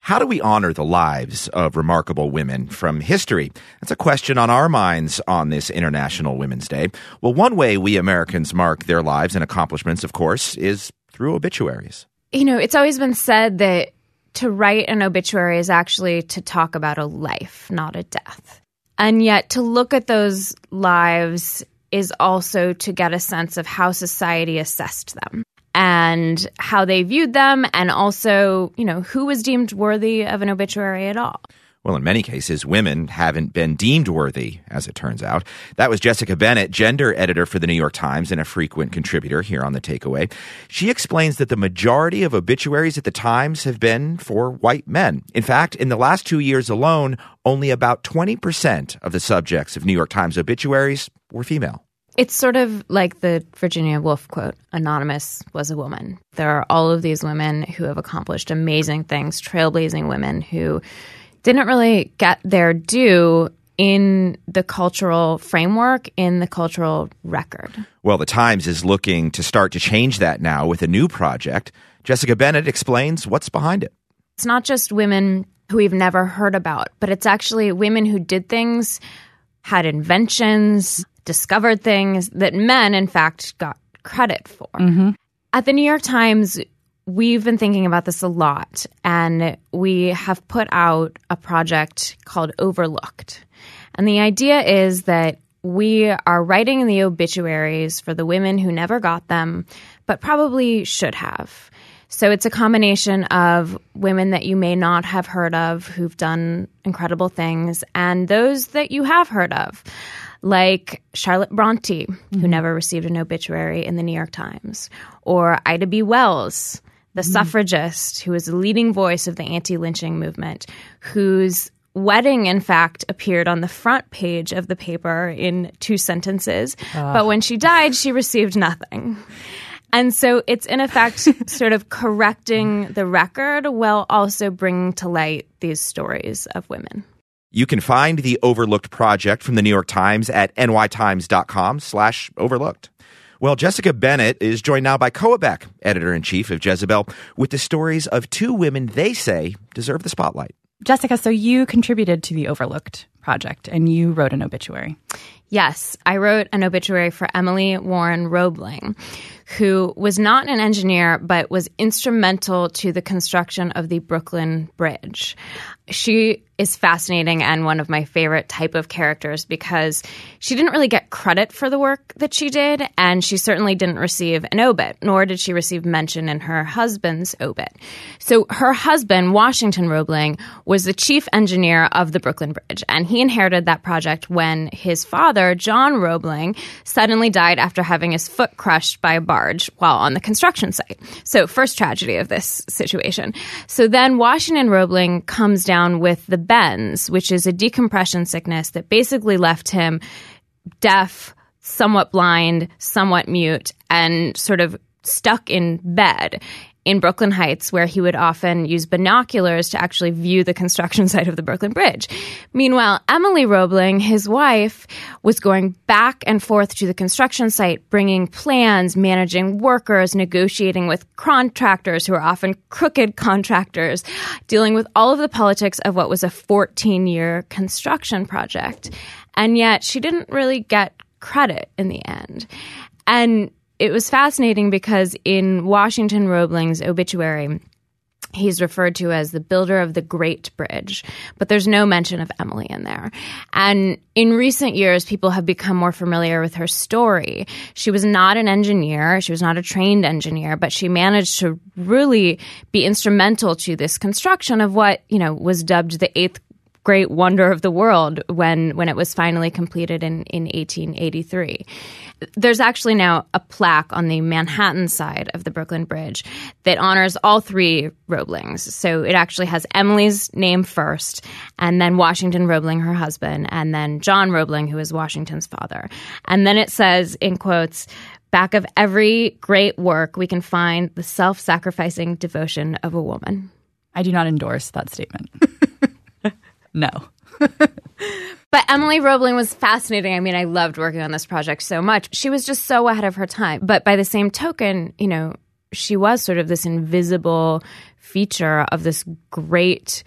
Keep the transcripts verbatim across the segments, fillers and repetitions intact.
How do we honor the lives of remarkable women from history? That's a question on our minds on this International Women's Day. Well, one way we Americans mark their lives and accomplishments, of course, is through obituaries. You know, it's always been said that to write an obituary is actually to talk about a life, not a death. And yet to look at those lives is also to get a sense of how society assessed them and how they viewed them, and also, you know, who was deemed worthy of an obituary at all. Well, in many cases, women haven't been deemed worthy, as it turns out. That was Jessica Bennett, gender editor for the New York Times and a frequent contributor here on The Takeaway. She explains that the majority of obituaries at the Times have been for white men. In fact, in the last two years alone, only about twenty percent of the subjects of New York Times obituaries were female. It's sort of like the Virginia Woolf quote, "Anonymous was a woman." There are all of these women who have accomplished amazing things, trailblazing women who didn't really get their due in the cultural framework, in the cultural record. Well, the Times is looking to start to change that now with a new project. Jessica Bennett explains what's behind it. It's not just women who we've never heard about, but it's actually women who did things, had inventions, discovered things that men, in fact, got credit for. Mm-hmm. At the New York Times, we've been thinking about this a lot, and we have put out a project called Overlooked. And the idea is that we are writing the obituaries for the women who never got them, but probably should have. So it's a combination of women that you may not have heard of who've done incredible things, and those that you have heard of, like Charlotte Bronte, mm-hmm. who never received an obituary in the New York Times, or Ida B. Wells, the mm-hmm. suffragist who was the leading voice of the anti-lynching movement, whose wedding, in fact, appeared on the front page of the paper in two sentences. Uh. But when she died, she received nothing. And so it's, in effect, sort of correcting the record while also bringing to light these stories of women. You can find the Overlooked project from the New York Times at nytimes.com slash overlooked. Well, Jessica Bennett is joined now by Koa Beck, editor-in-chief of Jezebel, with the stories of two women they say deserve the spotlight. Jessica, so you contributed to the Overlooked project, and you wrote an obituary. Yes, I wrote an obituary for Emily Warren Roebling, who was not an engineer, but was instrumental to the construction of the Brooklyn Bridge. She is fascinating and one of my favorite type of characters because she didn't really get credit for the work that she did, and she certainly didn't receive an obit, nor did she receive mention in her husband's obit. So her husband, Washington Roebling, was the chief engineer of the Brooklyn Bridge, and he inherited that project when his father, John Roebling, suddenly died after having his foot crushed by a barge while on the construction site. So first tragedy of this situation. So then Washington Roebling comes down with the bends, which is a decompression sickness that basically left him deaf, somewhat blind, somewhat mute, and sort of stuck in bed in Brooklyn Heights, where he would often use binoculars to actually view the construction site of the Brooklyn Bridge. Meanwhile, Emily Roebling, his wife, was going back and forth to the construction site, bringing plans, managing workers, negotiating with contractors who are often crooked contractors, dealing with all of the politics of what was a fourteen-year construction project. And yet she didn't really get credit in the end. And it was fascinating because in Washington Roebling's obituary, he's referred to as the builder of the Great Bridge, but there's no mention of Emily in there. And in recent years, people have become more familiar with her story. She was not an engineer. She was not a trained engineer, but she managed to really be instrumental to this construction of what, you know, was dubbed the eighth great wonder of the world when, when it was finally completed in, in eighteen eighty-three. There's actually now a plaque on the Manhattan side of the Brooklyn Bridge that honors all three Roeblings. So it actually has Emily's name first, and then Washington Roebling, her husband, and then John Roebling, who is Washington's father. And then it says, in quotes, "Back of every great work, we can find the self-sacrificing devotion of a woman." I do not endorse that statement. No. But Emily Roebling was fascinating. I mean, I loved working on this project so much. She was just so ahead of her time. But by the same token, you know, she was sort of this invisible feature of this great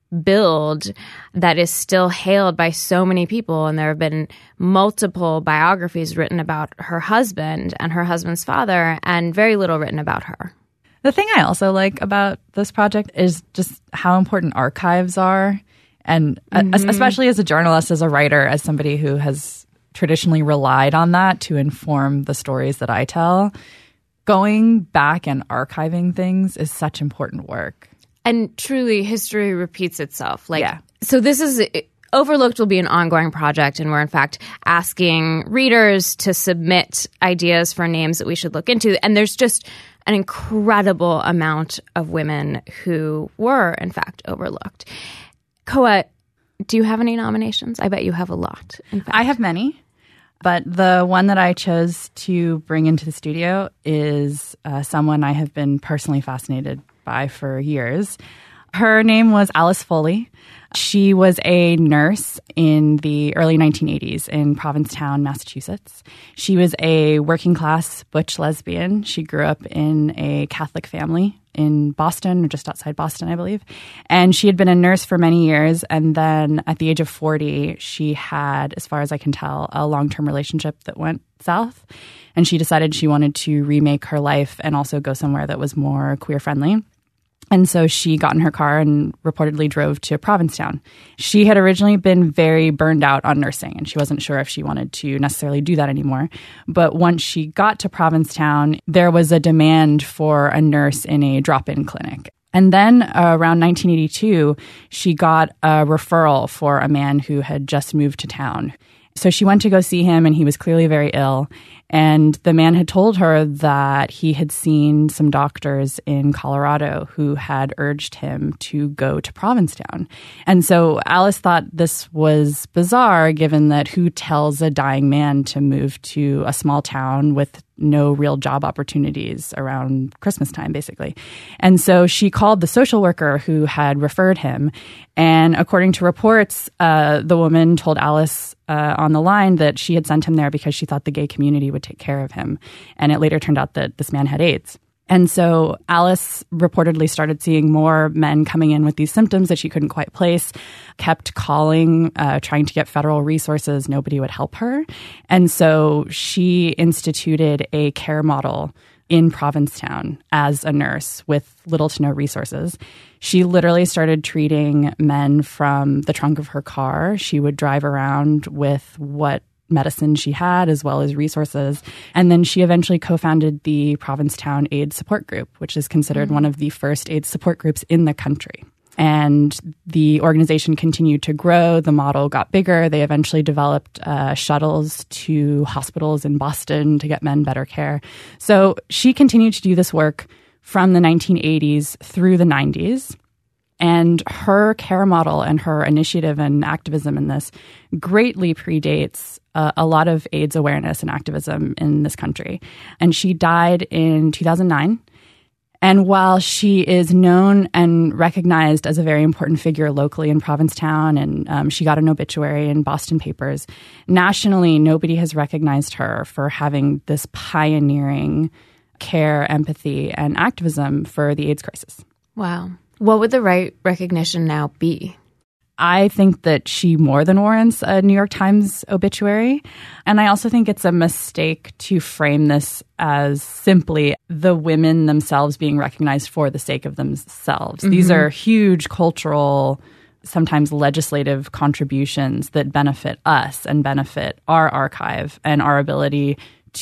build that is still hailed by so many people. And there have been multiple biographies written about her husband and her husband's father, and very little written about her. The thing I also like about this project is just how important archives are. And mm-hmm. especially as a journalist, as a writer, as somebody who has traditionally relied on that to inform the stories that I tell, going back and archiving things is such important work. And truly, history repeats itself. Like, yeah. So this is Overlooked will be an ongoing project, and we're in fact asking readers to submit ideas for names that we should look into. And there's just an incredible amount of women who were in fact overlooked. Koa, do you have any nominations? I bet you have a lot. In fact, I have many, but the one that I chose to bring into the studio is uh, someone I have been personally fascinated by for years. Her name was Alice Foley. She was a nurse in the early nineteen eighties in Provincetown, Massachusetts. She was a working class butch lesbian. She grew up in a Catholic family in Boston, or just outside Boston, I believe. And she had been a nurse for many years. And then at the age of forty, she had, as far as I can tell, a long-term relationship that went south. And she decided she wanted to remake her life and also go somewhere that was more queer-friendly. And so she got in her car and reportedly drove to Provincetown. She had originally been very burned out on nursing, and she wasn't sure if she wanted to necessarily do that anymore. But once she got to Provincetown, there was a demand for a nurse in a drop-in clinic. And then uh, around nineteen eighty-two, she got a referral for a man who had just moved to town. So she went to go see him, and he was clearly very ill. And the man had told her that he had seen some doctors in Colorado who had urged him to go to Provincetown. And so Alice thought this was bizarre, given that who tells a dying man to move to a small town with no real job opportunities around Christmas time, basically. And so she called the social worker who had referred him. And according to reports, uh, the woman told Alice uh, on the line that she had sent him there because she thought the gay community would take care of him. And it later turned out that this man had AIDS. And so Alice reportedly started seeing more men coming in with these symptoms that she couldn't quite place, kept calling, uh, trying to get federal resources. Nobody would help her. And so she instituted a care model in Provincetown as a nurse with little to no resources. She literally started treating men from the trunk of her car. She would drive around with what medicine she had, as well as resources. And then she eventually co-founded the Provincetown AIDS Support Group, which is considered mm-hmm. one of the first AIDS support groups in the country. And the organization continued to grow. The model got bigger. They eventually developed uh, shuttles to hospitals in Boston to get men better care. So she continued to do this work from the nineteen eighties through the nineties. And her care model and her initiative and activism in this greatly predates uh, a lot of AIDS awareness and activism in this country. And she died in two thousand nine. And while she is known and recognized as a very important figure locally in Provincetown, and um, she got an obituary in Boston papers, nationally, nobody has recognized her for having this pioneering care, empathy, and activism for the AIDS crisis. Wow. What would the right recognition now be? I think that she more than warrants a New York Times obituary. And I also think it's a mistake to frame this as simply the women themselves being recognized for the sake of themselves. Mm-hmm. These are huge cultural, sometimes legislative contributions that benefit us and benefit our archive and our ability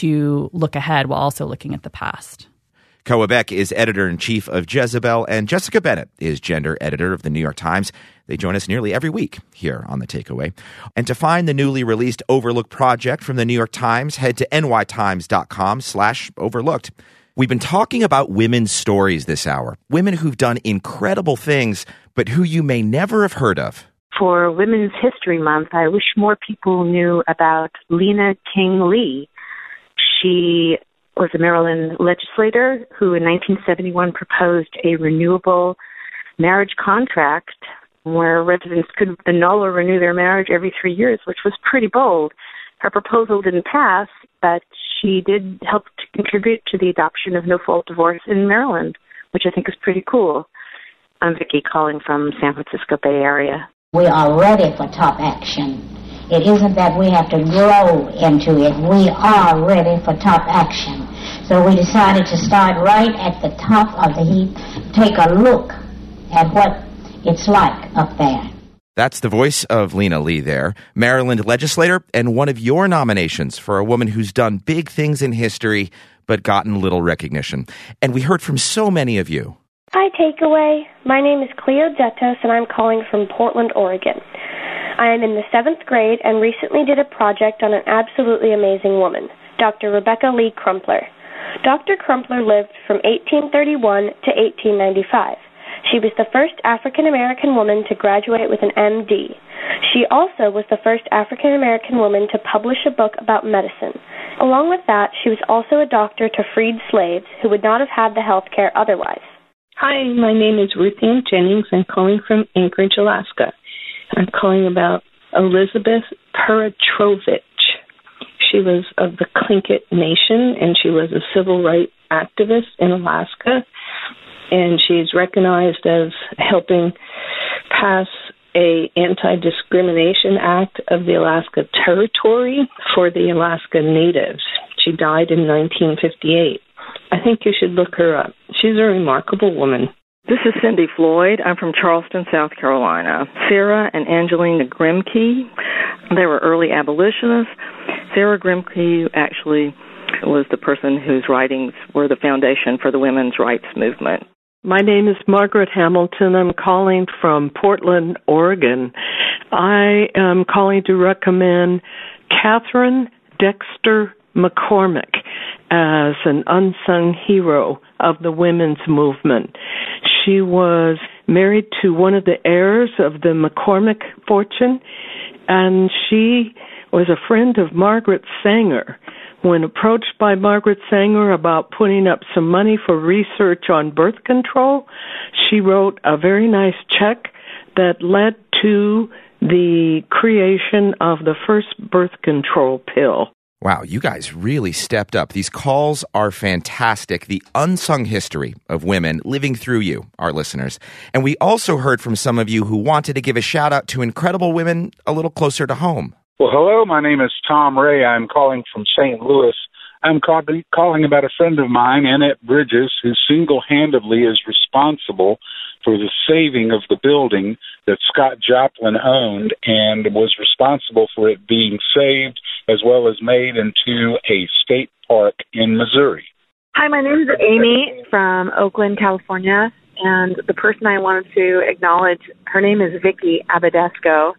to look ahead while also looking at the past. Koa Beck is editor-in-chief of Jezebel, and Jessica Bennett is gender editor of the New York Times. They join us nearly every week here on The Takeaway. And to find the newly released Overlooked project from the New York Times, head to nytimes.com slash overlooked. We've been talking about women's stories this hour, women who've done incredible things, but who you may never have heard of. For Women's History Month, I wish more people knew about Lena King Lee. She was a Maryland legislator who in nineteen seventy-one proposed a renewable marriage contract where residents could annul or renew their marriage every three years, which was pretty bold. Her proposal didn't pass, but she did help to contribute to the adoption of no-fault divorce in Maryland, which I think is pretty cool. I'm Vicki, calling from San Francisco Bay Area. We are ready for top action. It isn't that we have to grow into it. We are ready for top action. So we decided to start right at the top of the heap, take a look at what it's like up there. That's the voice of Lena Lee there, Maryland legislator, and one of your nominations for a woman who's done big things in history but gotten little recognition. And we heard from so many of you. Hi, Takeaway. My name is Cleo Zetos, and I'm calling from Portland, Oregon. I am in the seventh grade and recently did a project on an absolutely amazing woman, Doctor Rebecca Lee Crumpler. Doctor Crumpler lived from eighteen thirty-one to eighteen ninety-five. She was the first African-American woman to graduate with an M D. She also was the first African-American woman to publish a book about medicine. Along with that, she was also a doctor to freed slaves who would not have had the health care otherwise. Hi, my name is Ruth Ann Jennings. I'm calling from Anchorage, Alaska. I'm calling about Elizabeth Peratrovich. She was of the Tlingit Nation, and she was a civil rights activist in Alaska. And she's recognized as helping pass a Anti-Discrimination Act of the Alaska Territory for the Alaska Natives. She died in nineteen fifty-eight. I think you should look her up. She's a remarkable woman. This is Cindy Floyd. I'm from Charleston, South Carolina. Sarah and Angelina Grimke, they were early abolitionists. Sarah Grimke actually was the person whose writings were the foundation for the women's rights movement. My name is Margaret Hamilton. I'm calling from Portland, Oregon. I am calling to recommend Catherine Dexter McCormick as an unsung hero of the women's movement. She was married to one of the heirs of the McCormick fortune, and she was a friend of Margaret Sanger. When approached by Margaret Sanger about putting up some money for research on birth control, she wrote a very nice check that led to the creation of the first birth control pill. Wow, you guys really stepped up. These calls are fantastic. The unsung history of women living through you, our listeners. And we also heard from some of you who wanted to give a shout out to incredible women a little closer to home. Well, hello, my name is Tom Ray. I'm calling from Saint Louis. I'm call- calling about a friend of mine, Annette Bridges, who single-handedly is responsible for the saving of the building that Scott Joplin owned and was responsible for it being saved as well as made into a state park in Missouri. Hi, my name is Amy from Oakland, California, and the person I wanted to acknowledge, her name is Vicki Abadesco,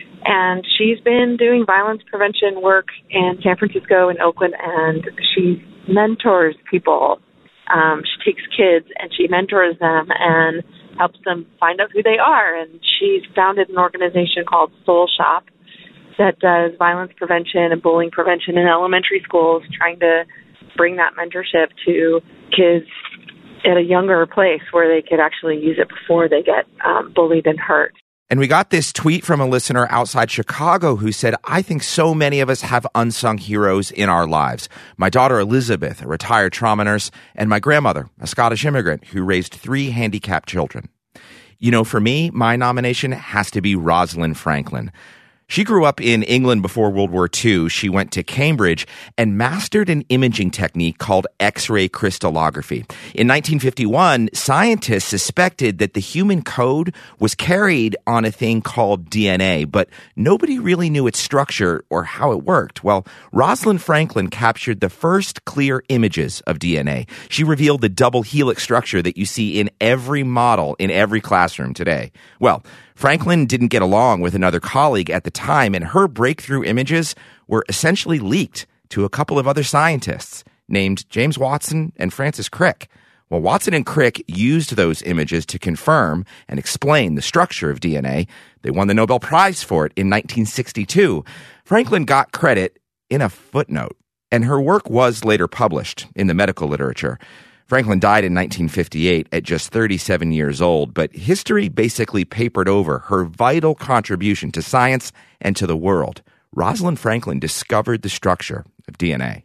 and she's been doing violence prevention work in San Francisco and Oakland, and she mentors people. Um, she takes kids and she mentors them and helps them find out who they are. And she's founded an organization called Soul Shop that does violence prevention and bullying prevention in elementary schools, trying to bring that mentorship to kids at a younger place where they could actually use it before they get um, bullied and hurt. And we got this tweet from a listener outside Chicago who said, I think so many of us have unsung heroes in our lives. My daughter Elizabeth, a retired trauma nurse, and my grandmother, a Scottish immigrant who raised three handicapped children. You know, for me, my nomination has to be Rosalind Franklin. She grew up in England before World War Two. She went to Cambridge and mastered an imaging technique called X-ray crystallography. In nineteen fifty-one, scientists suspected that the human code was carried on a thing called D N A, but nobody really knew its structure or how it worked. Well, Rosalind Franklin captured the first clear images of D N A. She revealed the double helix structure that you see in every model in every classroom today. Well, Franklin didn't get along with another colleague at the time, and her breakthrough images were essentially leaked to a couple of other scientists named James Watson and Francis Crick. Well, Watson and Crick used those images to confirm and explain the structure of D N A. They won the Nobel Prize for it in nineteen sixty-two. Franklin got credit in a footnote, and her work was later published in the medical literature. Franklin died in nineteen fifty-eight at just thirty-seven years old, but history basically papered over her vital contribution to science and to the world. Rosalind Franklin discovered the structure of D N A.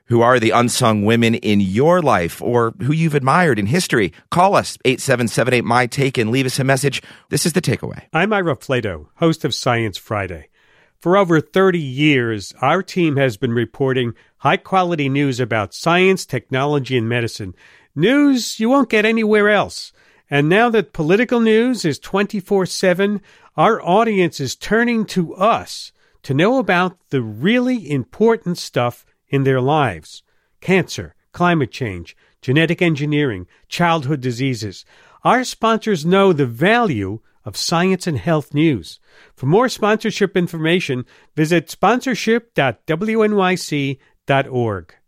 Who are the unsung women in your life or who you've admired in history? Call us, eight seven seven eight, M Y, TAKE, and leave us a message. This is The Takeaway. I'm Ira Flato, host of Science Friday. For over thirty years, our team has been reporting high-quality news about science, technology, and medicine. News you won't get anywhere else. And now that political news is twenty-four seven, our audience is turning to us to know about the really important stuff in their lives. Cancer, climate change, genetic engineering, childhood diseases. Our sponsors know the value of science and health news. For more sponsorship information, visit sponsorship dot w n y c dot org.